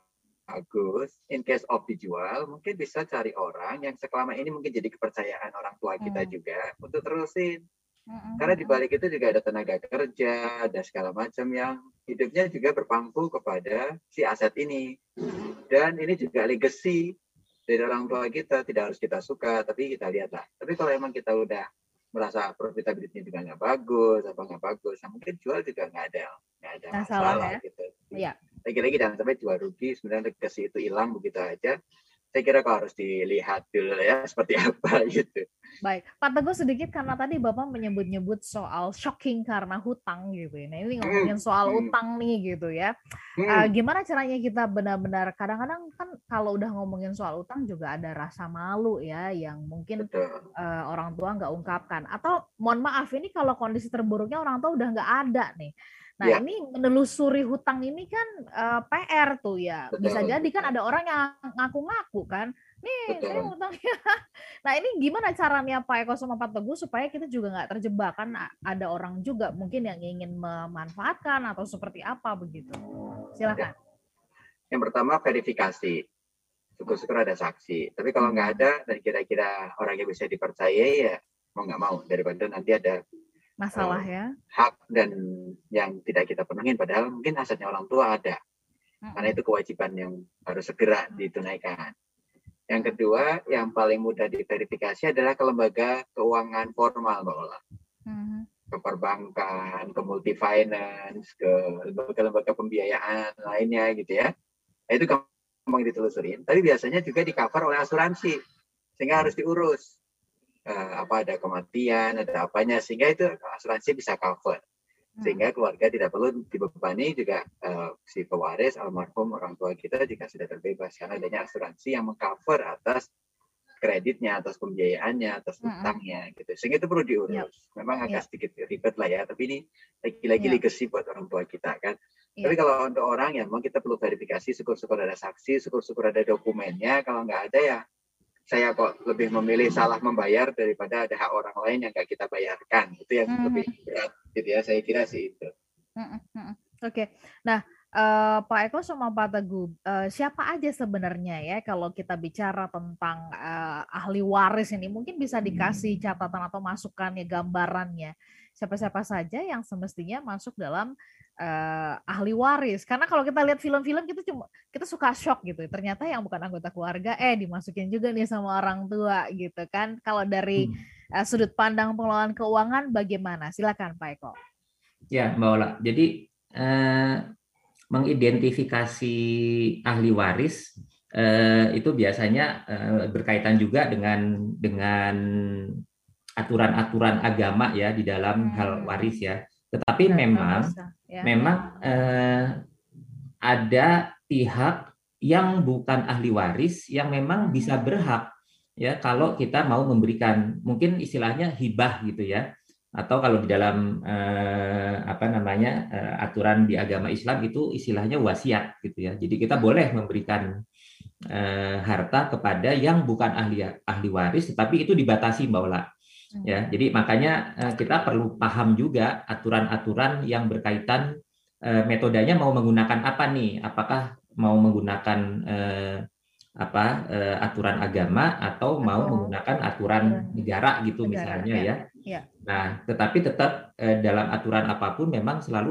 bagus, in case of dijual, mungkin bisa cari orang yang selama ini mungkin jadi kepercayaan orang tua kita juga untuk terusin. Karena di balik itu juga ada tenaga kerja, ada segala macam yang hidupnya juga berpangku kepada si aset ini. Dan ini juga legacy dari orang tua kita, tidak harus kita suka, tapi kita lihatlah. Tapi kalau emang kita udah merasa profitability juga nggak bagus, nah mungkin jual juga nggak ada masalah ya. Gitu. Iya. Lagi-lagi jangan sampai jual rugi, sebenarnya legacy itu hilang begitu aja. Saya kira kalau harus dilihat dulu ya seperti apa gitu. Baik, Pak Teguh sedikit karena tadi Bapak menyebut soal shocking karena hutang gitu ya. Nah ini ngomongin soal utang nih gitu ya. Gimana caranya kita benar-benar, kadang-kadang kan kalau udah ngomongin soal utang juga ada rasa malu ya yang mungkin orang tua nggak ungkapkan. Atau mohon maaf ini kalau kondisi terburuknya orang tua udah nggak ada nih. Nah ini menelusuri hutang ini kan PR tuh ya. Bisa jadi kan ada orang yang ngaku-ngaku kan. Nih saya hutangnya. Nah ini gimana caranya Pak Eko sama Pak Teguh supaya kita juga nggak terjebak, kan ada orang juga mungkin yang ingin memanfaatkan atau seperti apa begitu. Silakan. Yang pertama verifikasi. Syukur-syukur ada saksi. Tapi kalau nggak ada dan kira-kira orang yang bisa dipercaya ya mau nggak mau, daripada nanti ada masalah ya, hak dan yang tidak kita penuhin padahal mungkin asetnya orang tua ada, karena itu kewajiban yang harus segera ditunaikan. Yang kedua yang paling mudah diverifikasi adalah ke lembaga keuangan formal Mbak Ola, ke perbankan, ke multi finance, ke lembaga pembiayaan lainnya gitu ya. Nah, itu gampang ditelusurin, tapi biasanya juga di cover oleh asuransi sehingga harus diurus. Ada kematian, ada apanya, sehingga itu asuransi bisa cover, sehingga keluarga tidak perlu dibebani juga si pewaris almarhum orang tua kita juga sudah terbebas karena adanya asuransi yang mengcover atas kreditnya, atas pembiayaannya, atas utangnya gitu, sehingga itu perlu diurus. Memang agak sedikit ribet lah ya, tapi ini lagi-lagi legacy buat orang tua kita kan. Tapi kalau untuk orang yang memang kita perlu verifikasi, syukur-syukur ada saksi, syukur-syukur ada dokumennya. Kalau nggak ada ya saya kok lebih memilih salah membayar daripada ada hak orang lain yang nggak kita bayarkan. Itu yang lebih berat gitu ya, saya kira sih itu. Oke. Nah, Pak Eko sama Pak Teguh, siapa aja sebenarnya ya kalau kita bicara tentang ahli waris ini, mungkin bisa dikasih catatan atau masukannya, gambarannya. Siapa-siapa saja yang semestinya masuk dalam ahli waris. Karena kalau kita lihat film-film kita suka shock gitu. Ternyata yang bukan anggota keluarga dimasukin juga nih sama orang tua gitu kan. Kalau dari sudut pandang pengelolaan keuangan bagaimana? Silakan Pak Eko. Ya, Mbak Ola. Jadi mengidentifikasi ahli waris itu biasanya berkaitan juga dengan aturan-aturan agama ya di dalam hal waris ya. Tetapi memang ada pihak yang bukan ahli waris yang memang bisa berhak ya kalau kita mau memberikan, mungkin istilahnya hibah gitu ya, atau kalau di dalam aturan di agama Islam itu istilahnya wasiat gitu ya. Jadi kita boleh memberikan harta kepada yang bukan ahli waris, tetapi itu dibatasi Mbak Ola. Ya, jadi makanya kita perlu paham juga aturan-aturan yang berkaitan metodenya mau menggunakan apa nih? Apakah mau menggunakan aturan agama atau mau menggunakan aturan negara gitu misalnya ya. Nah, tetapi tetap dalam aturan apapun memang selalu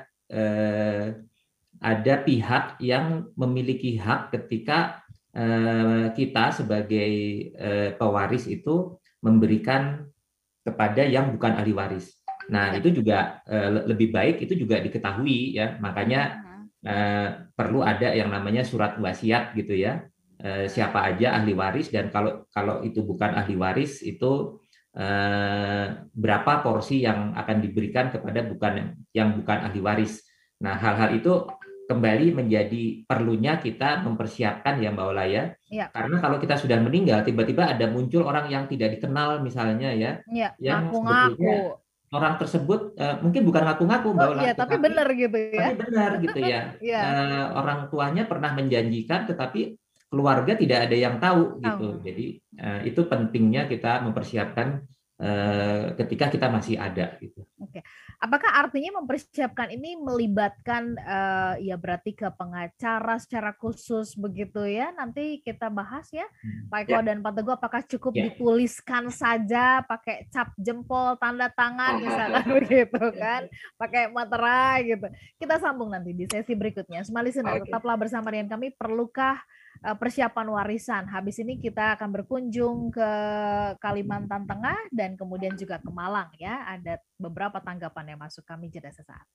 ada pihak yang memiliki hak ketika kita sebagai pewaris itu memberikan kepada yang bukan ahli waris. Nah, itu juga lebih baik itu juga diketahui ya. Makanya perlu ada yang namanya surat wasiat gitu ya. Siapa aja ahli waris, dan kalau itu bukan ahli waris itu berapa porsi yang akan diberikan kepada yang bukan ahli waris. Nah, hal-hal itu kembali menjadi perlunya kita mempersiapkan ya Mbak Ola ya. Karena kalau kita sudah meninggal tiba-tiba ada muncul orang yang tidak dikenal misalnya ya, yang ngaku-ngaku. Orang tersebut mungkin bukan ngaku-ngaku Mbak Ola, tapi benar gitu ya. Tapi benar gitu ya. Orang tuanya pernah menjanjikan tetapi keluarga tidak ada yang tahu gitu. Jadi itu pentingnya kita mempersiapkan ketika kita masih ada gitu. Oke. Apakah artinya mempersiapkan ini melibatkan ya berarti ke pengacara secara khusus begitu ya? Nanti kita bahas ya, Pak Eko dan Pak Teguh, apakah cukup dituliskan saja pakai cap jempol, tanda tangan misalkan begitu kan? Pakai materai gitu. Kita sambung nanti di sesi berikutnya. Smart Listener, tetaplah bersama dengan kami. Perlukah persiapan warisan? Habis ini kita akan berkunjung ke Kalimantan Tengah dan kemudian juga ke Malang ya. Ada beberapa tanggapan yang masuk, kami jeda sesaat.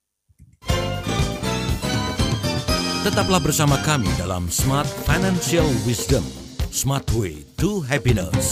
Tetaplah bersama kami dalam Smart Financial Wisdom, Smart Way to Happiness.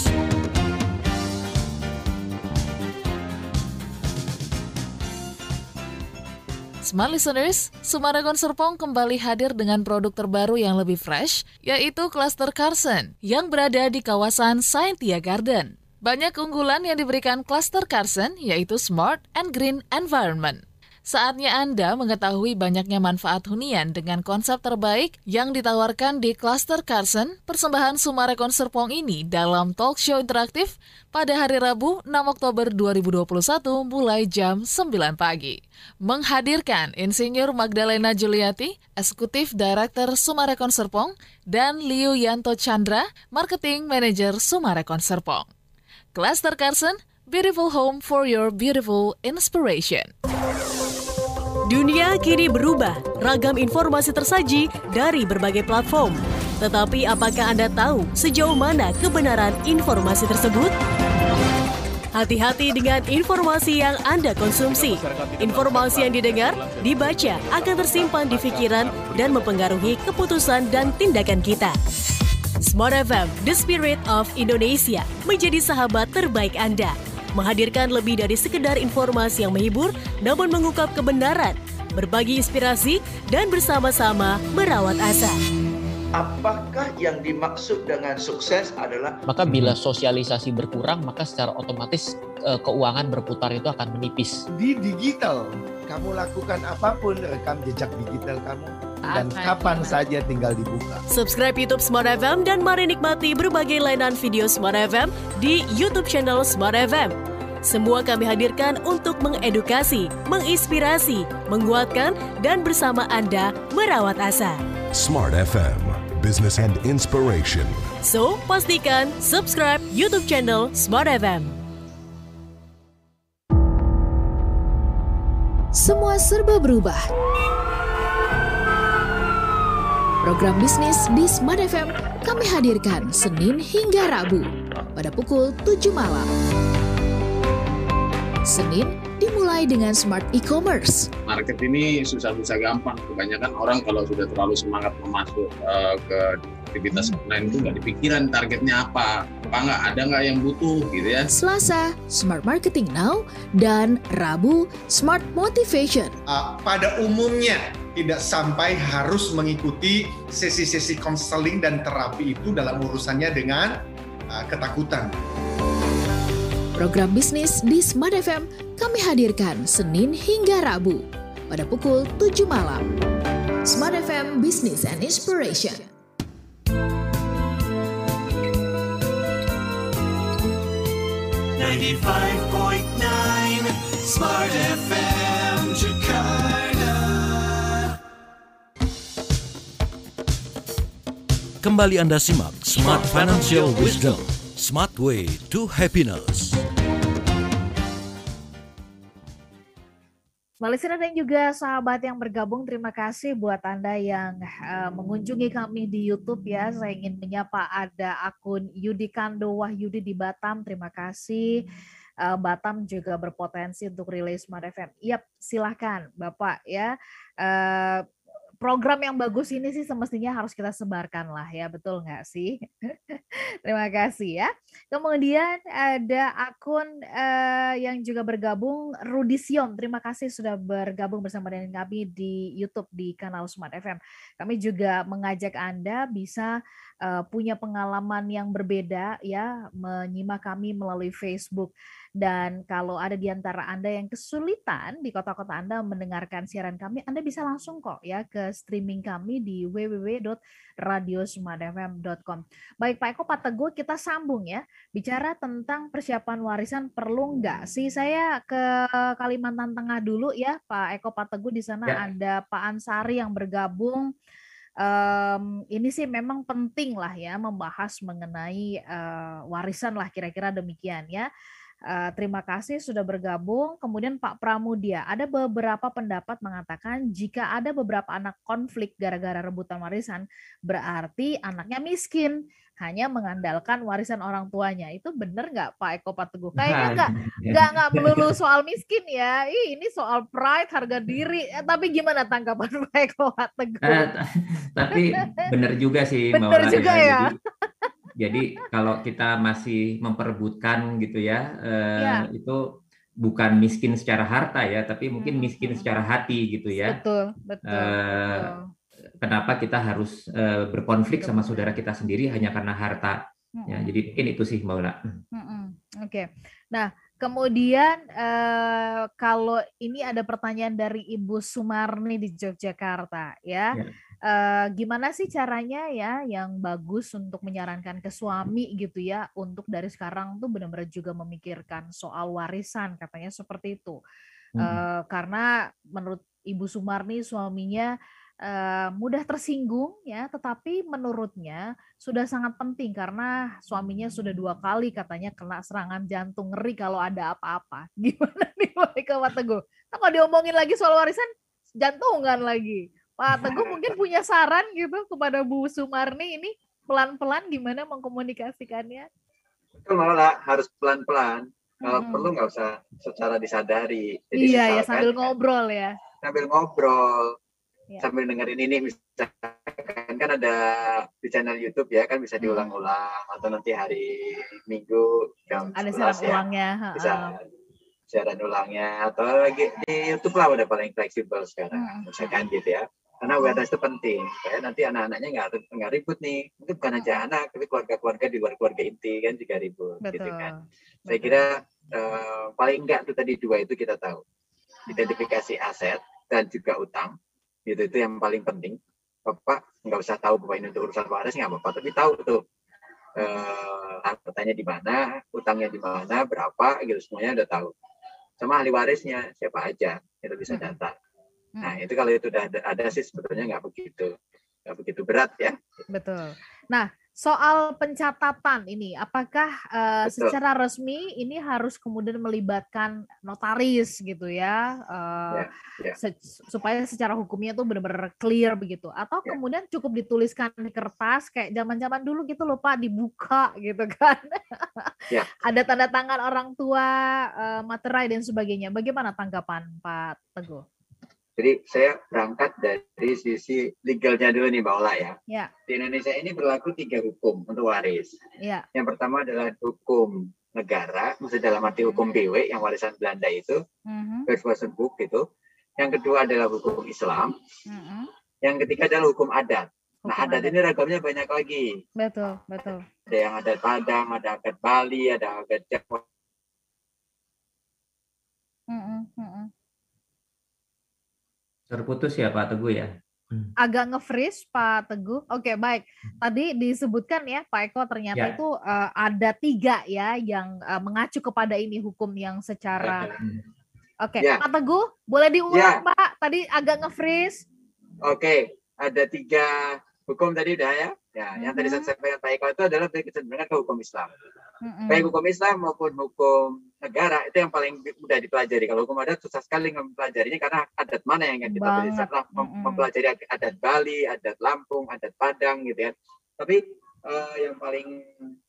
Smart Listeners, Summarecon Serpong kembali hadir dengan produk terbaru yang lebih fresh, yaitu Cluster Carson, yang berada di kawasan Scientia Garden. Banyak keunggulan yang diberikan Cluster Carson, yaitu Smart and Green Environment. Saatnya Anda mengetahui banyaknya manfaat hunian dengan konsep terbaik yang ditawarkan di Cluster Carson, persembahan Summarecon Serpong ini dalam talk show interaktif pada hari Rabu 6 Oktober 2021 mulai jam 9 pagi. Menghadirkan Insinyur Magdalena Juliati, Eksekutif Director Summarecon Serpong, dan Liu Yanto Chandra, Marketing Manager Summarecon Serpong. Cluster Carson, beautiful home for your beautiful inspiration. Dunia kini berubah, ragam informasi tersaji dari berbagai platform. Tetapi apakah Anda tahu sejauh mana kebenaran informasi tersebut? Hati-hati dengan informasi yang Anda konsumsi. Informasi yang didengar, dibaca akan tersimpan di pikiran dan mempengaruhi keputusan dan tindakan kita. Smart FM, The Spirit of Indonesia, menjadi sahabat terbaik Anda. Menghadirkan lebih dari sekedar informasi yang menghibur, namun mengungkap kebenaran, berbagi inspirasi, dan bersama-sama merawat asa. Apakah yang dimaksud dengan sukses adalah... Maka bila sosialisasi berkurang, maka secara otomatis keuangan berputar itu akan menipis. Di digital, kamu lakukan apapun, rekam jejak digital kamu. Dan kapan saja tinggal dibuka. Subscribe YouTube Smart FM dan mari nikmati berbagai layanan video Smart FM di YouTube channel Smart FM. Semua kami hadirkan untuk mengedukasi, menginspirasi, menguatkan, dan bersama Anda merawat asa. Smart FM, Business and Inspiration. So, pastikan subscribe YouTube channel Smart FM. Semua serba berubah. Program bisnis di Smart FM kami hadirkan Senin hingga Rabu pada pukul 7 malam. Senin dimulai dengan Smart E-Commerce. Market ini susah-susah gampang. Kebanyakan orang kalau sudah terlalu semangat memasuk ke aktivitas online itu nggak dipikiran targetnya apa nggak ada nggak yang butuh gitu ya. Selasa, Smart Marketing Now, dan Rabu, Smart Motivation. Pada umumnya tidak sampai harus mengikuti sesi-sesi konseling dan terapi itu dalam urusannya dengan ketakutan. Program bisnis di Smart FM kami hadirkan Senin hingga Rabu pada pukul 7 malam. Smart FM Business and Inspiration. Smart FM Jakarta. Kembali Anda simak Smart Financial Wisdom, Smart Way to Happiness. Listener dan juga sahabat yang bergabung, terima kasih buat Anda yang mengunjungi kami di YouTube ya. Saya ingin menyapa ada akun Yudi Kando Wahyudi di Batam, terima kasih. Batam juga berpotensi untuk rilis Smart FM. Yap, silahkan Bapak ya. Program yang bagus ini sih semestinya harus kita sebarkan lah ya, betul nggak sih? Terima kasih ya. Kemudian ada akun yang juga bergabung, Rudi Sion. Terima kasih sudah bergabung bersama dengan kami di YouTube di kanal Smart FM. Kami juga mengajak Anda bisa punya pengalaman yang berbeda ya, menyimak kami melalui Facebook. Dan kalau ada di antara Anda yang kesulitan di kota-kota Anda mendengarkan siaran kami, Anda bisa langsung kok ya ke streaming kami di www.radiosmartfm.com. Baik Pak Eko, Pak Teguh, kita sambung ya. Bicara tentang persiapan warisan, perlu nggak sih? Saya ke Kalimantan Tengah dulu ya, Pak Eko, Pak Teguh. Di sana ada Pak Ansari yang bergabung. Ini sih memang penting lah ya membahas mengenai warisan lah, kira-kira demikian ya. Terima kasih sudah bergabung. Kemudian Pak Pramudia, ada beberapa pendapat mengatakan jika ada beberapa anak konflik gara-gara rebutan warisan, berarti anaknya miskin, hanya mengandalkan warisan orang tuanya. Itu benar nggak Pak Eko, Pak Teguh? Kayaknya nggak melulu soal miskin ya. Ini soal pride, harga diri. Tapi gimana tanggapan Pak Eko, Pak Teguh? Tapi benar juga sih. Benar juga ya. Jadi kalau kita masih memperebutkan gitu ya, itu bukan miskin secara harta ya, tapi mungkin miskin secara hati gitu ya. Betul. Kenapa kita harus berkonflik sama saudara kita sendiri hanya karena harta? Ya, jadi mungkin itu sih Mbak Ula. Oke. Nah, kemudian kalau ini ada pertanyaan dari Ibu Sumarni di Yogyakarta ya. Gimana sih caranya ya yang bagus untuk menyarankan ke suami gitu ya untuk dari sekarang tuh benar-benar juga memikirkan soal warisan, katanya seperti itu. Karena menurut Ibu Sumarni suaminya mudah tersinggung ya, tetapi menurutnya sudah sangat penting karena suaminya sudah 2 kali katanya kena serangan jantung, ngeri kalau ada apa-apa. Gimana nih Pak Teguh? Kalau diomongin lagi soal warisan jantungan lagi. Pak Teguh mungkin punya saran gitu kepada Bu Sumarni ini pelan-pelan gimana mengkomunikasikannya? Betul malah harus pelan-pelan. Kalau perlu nggak usah secara disadari. Jadi ya sambil ngobrol ya. Sambil ngobrol, sambil dengerin ini misalkan kan ada di channel YouTube ya kan bisa diulang-ulang atau nanti hari Minggu jam 11 ada siaran ulangnya. Bisa siaran ulangnya atau lagi di YouTube lah udah paling fleksibel sekarang misalkan gitu ya. Karena awareness itu penting, supaya nanti anak-anaknya nggak ribut nih. Mungkin bukan aja anak, tapi keluarga-keluarga di luar keluarga inti kan juga ribut. Betul. Gitu kan. Saya kira paling enggak tuh tadi 2 itu kita tahu. Identifikasi aset dan juga utang. Itu yang paling penting. Bapak nggak usah tahu bahwa ini untuk urusan waris nggak apa-apa, tapi tahu tuh hartanya di mana, utangnya di mana, berapa, gitu semuanya udah tahu. Sama ahli warisnya siapa aja itu bisa data. Nah itu kalau itu udah ada sih sebetulnya nggak begitu berat ya. Betul. Nah soal pencatatan ini, apakah secara resmi ini harus kemudian melibatkan notaris gitu ya, supaya secara hukumnya tuh benar-benar clear begitu, atau kemudian cukup dituliskan di kertas kayak zaman-zaman dulu gitu loh Pak, dibuka gitu kan, ada tanda tangan orang tua, materai dan sebagainya. Bagaimana tanggapan Pak Teguh? Jadi saya berangkat dari sisi legalnya dulu nih Mbak Ola ya. Di Indonesia ini berlaku 3 hukum untuk waris. Yang pertama adalah hukum negara, maksudnya dalam arti hukum BW yang warisan Belanda itu, Wetbosenboek itu. Yang kedua adalah hukum Islam. Yang ketiga adalah hukum adat. Nah adat ini ragamnya banyak lagi. Betul. Ada yang adat Padang, ada adat Bali, ada adat Jawa. Terputus ya Pak Teguh ya? Agak nge-freeze Pak Teguh. Oke, baik. Tadi disebutkan ya Pak Eko ternyata itu ada 3 ya yang mengacu kepada ini hukum yang secara Oke, Pak Teguh boleh diulang Pak? Tadi agak nge-freeze. Oke, ada 3 hukum tadi udah ya. Yang tadi saya sampaikan Pak Eko itu adalah kecenderungan ke hukum Islam. Baik hukum Islam maupun hukum negara itu yang paling mudah dipelajari. Kalau hukum adat susah sekali mempelajarinya karena adat mana yang kita pelajari. Mempelajari adat Bali, adat Lampung, adat Padang gitu ya. Tapi yang paling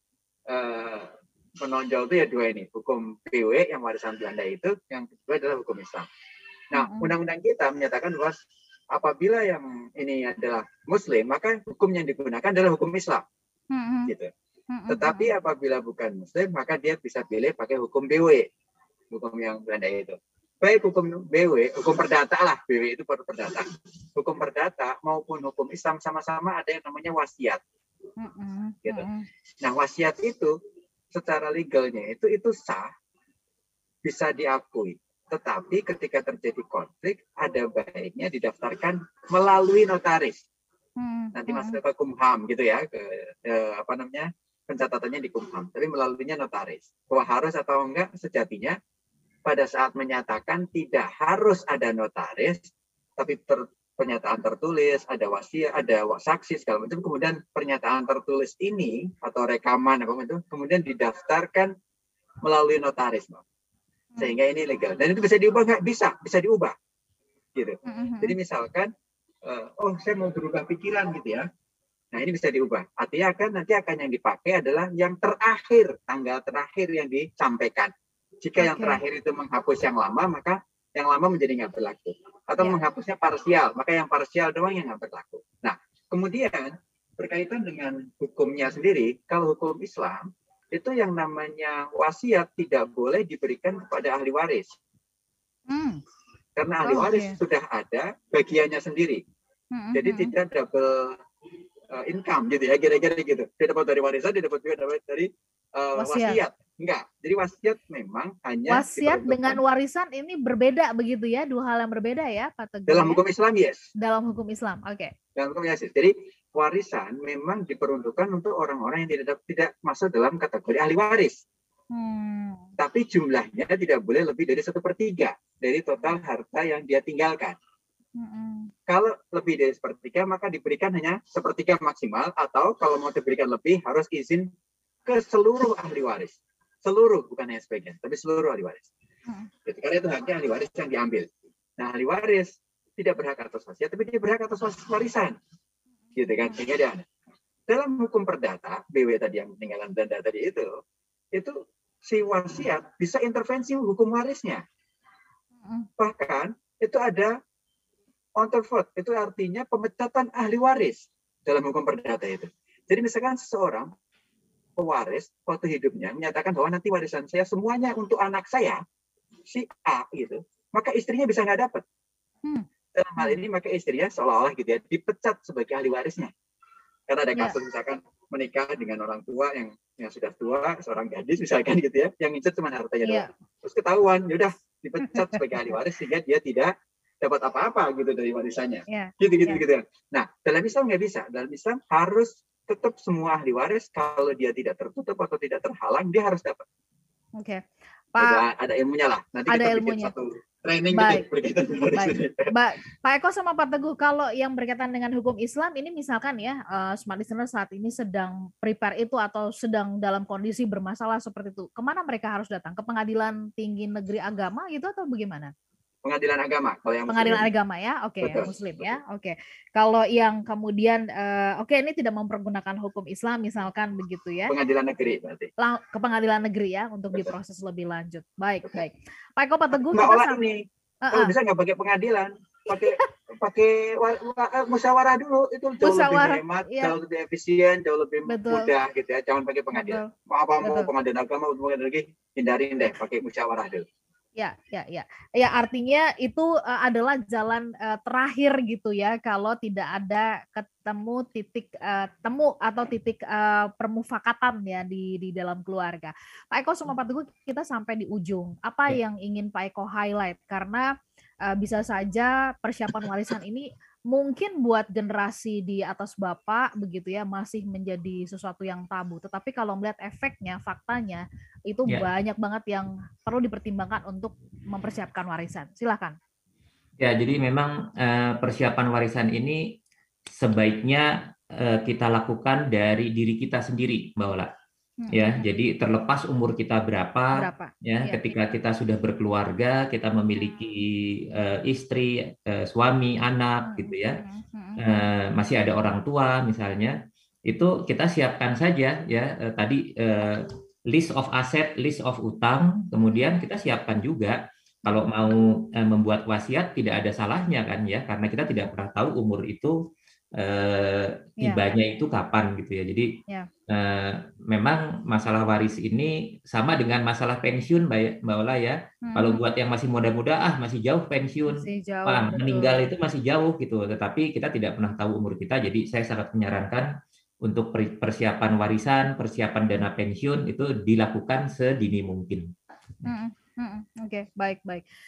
menonjol itu ya 2 ini, hukum BW yang warisan Belanda itu, yang kedua adalah hukum Islam. Nah, undang-undang kita menyatakan bahwa apabila yang ini adalah Muslim, maka hukum yang digunakan adalah hukum Islam. Gitu. Tetapi apabila bukan Muslim, maka dia bisa pilih pakai hukum BW, hukum yang Belanda itu. Baik hukum BW, hukum perdata lah, BW itu perdata. Hukum perdata maupun hukum Islam sama-sama ada yang namanya wasiat. Gitu. Nah wasiat itu secara legalnya itu sah, bisa diakui. Tetapi ketika terjadi konflik, ada baiknya didaftarkan melalui notaris. Nanti masuk ke Kumham gitu ya, pencatatannya di Kumham, tapi melaluinya notaris. Bahwa harus atau enggak sejatinya pada saat menyatakan tidak harus ada notaris, tapi pernyataan tertulis, ada wasiat, ada saksi segala macam. Kemudian pernyataan tertulis ini atau rekaman apa itu kemudian didaftarkan melalui notaris, sehingga ini legal. Dan itu bisa diubah nggak? Bisa diubah. Gitu. Jadi misalkan, saya mau berubah pikiran gitu ya. Nah ini bisa diubah. Artinya nanti akan yang dipakai adalah yang terakhir, tanggal terakhir yang disampaikan. Jika yang terakhir itu menghapus yang lama, maka yang lama menjadi nggak berlaku. Atau menghapusnya parsial, maka yang parsial doang yang nggak berlaku. Nah kemudian berkaitan dengan hukumnya sendiri, kalau hukum Islam itu yang namanya wasiat tidak boleh diberikan kepada ahli waris. Karena ahli waris sudah ada bagiannya sendiri. Jadi tidak double income gitu ya, kira-kira gitu. Dia dapat dari warisan, dia dapat juga dari wasiat. Enggak. Jadi wasiat memang hanya wasiat dengan warisan ini berbeda begitu ya, 2 hal yang berbeda ya, Pak Teguh. Dalam hukum Islam Dalam hukum Islam. Oke. Dalam hukum Islam. Jadi warisan memang diperuntukkan untuk orang-orang yang tidak masuk dalam kategori ahli waris. Tapi jumlahnya tidak boleh lebih dari 1/3 dari total harta yang dia tinggalkan. Kalau lebih dari 1/3 maka diberikan hanya 1/3 maksimal, atau kalau mau diberikan lebih harus izin ke seluruh ahli waris. Seluruh, bukan hanya sebagian, tapi seluruh ahli waris. Karena itu haknya ahli waris yang diambil. Nah ahli waris tidak berhak atas wasiat, tapi dia berhak atas warisan. Gitu kan? Sehingga dia ada. Dalam hukum perdata, BW tadi yang peninggalan Belanda tadi itu si wasiat bisa intervensi hukum warisnya. Bahkan itu ada countervote, itu artinya pemecatan ahli waris dalam hukum perdata itu. Jadi misalkan seseorang pewaris waktu hidupnya menyatakan bahwa nanti warisan saya semuanya untuk anak saya, si A gitu, maka istrinya bisa nggak dapat. Dalam hal ini maka istrinya seolah-olah gitu ya dipecat sebagai ahli warisnya. Karena ada kasus misalkan menikah dengan orang tua yang sudah tua, seorang gadis misalkan gitu ya, yang ngincer cuma hartanya doang. Terus ketahuan, yaudah dipecat sebagai ahli waris sehingga dia tidak dapat apa-apa gitu dari warisannya. Gitu. Nah, dalam Islam nggak bisa. Dalam Islam harus tetap semua ahli waris kalau dia tidak tertutup atau tidak terhalang, dia harus dapat. Oke. Pak, ada ilmunya lah. Nanti ada kita ilmunya. bikin satu training berkaitan dengan waris. Pak Eko sama Pak Teguh, kalau yang berkaitan dengan hukum Islam ini misalkan ya, Smart Listener saat ini sedang prepare itu atau sedang dalam kondisi bermasalah seperti itu, kemana mereka harus datang? Ke Pengadilan Tinggi Negeri Agama gitu atau bagaimana? Pengadilan agama kalau yang Pengadilan agama ya, oke, Muslim ya, oke. Kalau yang kemudian ini tidak mempergunakan hukum Islam misalkan begitu ya. Pengadilan negeri berarti. Ke pengadilan negeri ya untuk diproses lebih lanjut. Baik. Pak Eko, Pak Teguh, kalau bisa nggak pakai pengadilan, pakai musyawarah dulu, itu jauh lebih hemat, jauh lebih efisien, jauh lebih mudah gitu ya. Jangan pakai pengadilan. Mau pengadilan agama, pengadilan negeri, hindarin deh pakai musyawarah dulu. Ya, artinya itu adalah jalan terakhir gitu ya, kalau tidak ada ketemu titik temu atau titik permufakatan ya di dalam keluarga. Pak Eko sama Pak Teguh, kita sampai di ujung. Apa yang ingin Pak Eko highlight? Karena bisa saja persiapan warisan ini mungkin buat generasi di atas Bapak begitu ya masih menjadi sesuatu yang tabu. Tetapi kalau melihat efeknya, faktanya itu banyak banget yang perlu dipertimbangkan untuk mempersiapkan warisan. Silakan. Ya, jadi memang persiapan warisan ini sebaiknya kita lakukan dari diri kita sendiri, Mbak Ola. Ya, jadi terlepas umur kita berapa ya, ketika kita sudah berkeluarga, kita memiliki istri, suami, anak gitu ya, masih ada orang tua misalnya, itu kita siapkan saja ya tadi list of asset, list of utang, kemudian kita siapkan juga kalau mau membuat wasiat tidak ada salahnya kan ya, karena kita tidak pernah tahu umur itu tibanya itu kapan gitu ya. Jadi memang masalah waris ini sama dengan masalah pensiun Mbak Ola ya. Kalau buat yang masih muda-muda masih jauh pensiun, meninggal itu masih jauh gitu. Tetapi kita tidak pernah tahu umur kita. Jadi saya sangat menyarankan untuk persiapan warisan, persiapan dana pensiun itu dilakukan sedini mungkin. Oke, baik.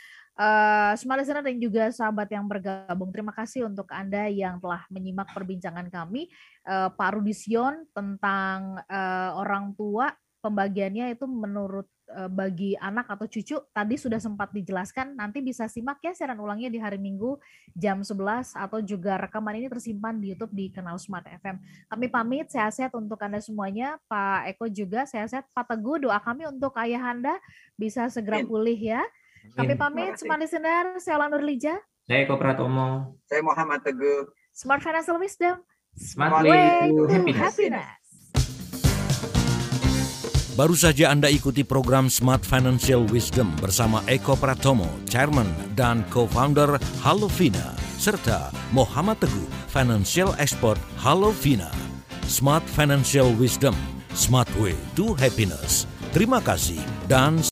Smart Listener dan juga sahabat yang bergabung, terima kasih untuk Anda yang telah menyimak perbincangan kami, Pak Rudision, tentang orang tua, pembagiannya itu menurut bagi anak atau cucu, tadi sudah sempat dijelaskan, nanti bisa simak ya siaran ulangnya di hari Minggu jam 11, atau juga rekaman ini tersimpan di YouTube di kanal Smart FM. Kami pamit, sehat-sehat untuk Anda semuanya, Pak Eko juga sehat-sehat, Pak Teguh, doa kami untuk ayah Anda bisa segera pulih ya. Kami pamit, Smart Listener, saya Ola Nurlija. Saya Eko Pratomo. Saya Muhammad Teguh. Smart Financial Wisdom. Smart Way to Happiness. Baru saja Anda ikuti program Smart Financial Wisdom bersama Eko Pratomo, Chairman dan Co-Founder Hallovina, serta Muhammad Teguh, Financial Expert Hallovina. Smart Financial Wisdom, Smart Way to Happiness. Terima kasih dan